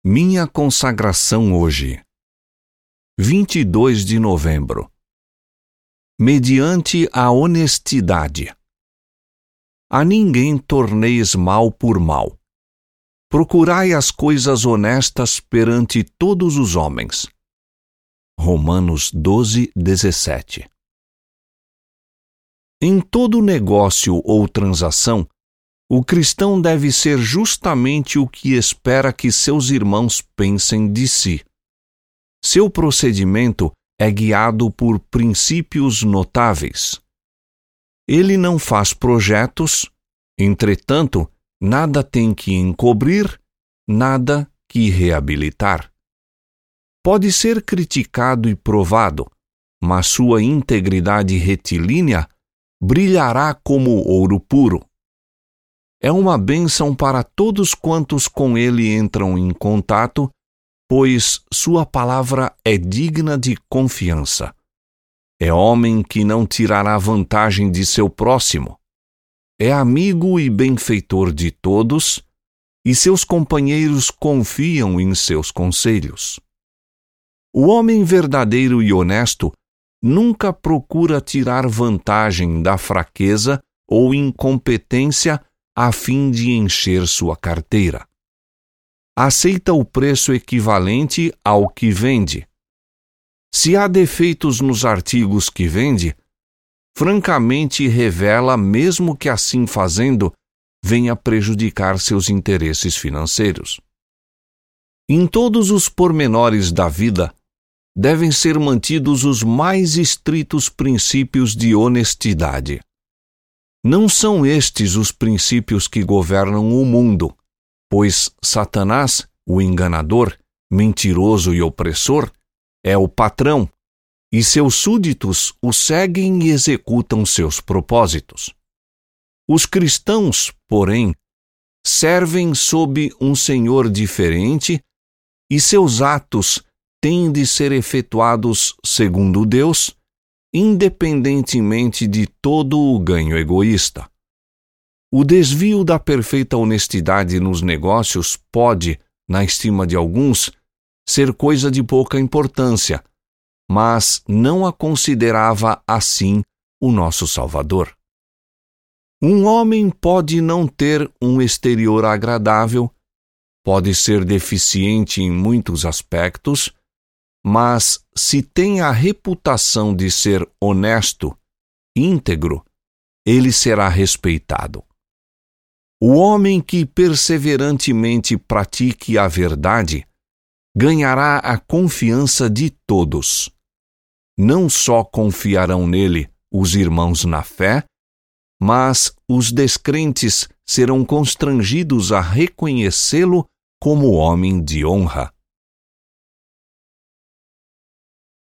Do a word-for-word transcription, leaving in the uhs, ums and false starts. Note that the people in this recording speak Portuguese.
Minha consagração hoje. vinte e dois de novembro. Mediante a honestidade. A ninguém torneis mal por mal. Procurai as coisas honestas perante todos os homens. Romanos doze, dezessete. Em todo negócio ou transação, o cristão deve ser justamente o que espera que seus irmãos pensem de si. Seu procedimento é guiado por princípios notáveis. Ele não faz projetos, entretanto, nada tem que encobrir, nada que reabilitar. Pode ser criticado e provado, mas sua integridade retilínea brilhará como ouro puro. É uma bênção para todos quantos com ele entram em contato, pois sua palavra é digna de confiança. É homem que não tirará vantagem de seu próximo. É amigo e benfeitor de todos, e seus companheiros confiam em seus conselhos. O homem verdadeiro e honesto nunca procura tirar vantagem da fraqueza ou incompetência a fim de encher sua carteira. Aceita o preço equivalente ao que vende. Se há defeitos nos artigos que vende, francamente revela, mesmo que assim fazendo, venha prejudicar seus interesses financeiros. Em todos os pormenores da vida, devem ser mantidos os mais estritos princípios de honestidade. Não são estes os princípios que governam o mundo, pois Satanás, o enganador, mentiroso e opressor, é o patrão, e seus súditos o seguem e executam seus propósitos. Os cristãos, porém, servem sob um senhor diferente, e seus atos têm de ser efetuados segundo Deus, independentemente de todo o ganho egoísta. O desvio da perfeita honestidade nos negócios pode, na estima de alguns, ser coisa de pouca importância, mas não a considerava assim o nosso Salvador. Um homem pode não ter um exterior agradável, pode ser deficiente em muitos aspectos, mas se tem a reputação de ser honesto, íntegro, ele será respeitado. O homem que perseverantemente pratique a verdade ganhará a confiança de todos. Não só confiarão nele os irmãos na fé, mas os descrentes serão constrangidos a reconhecê-lo como homem de honra.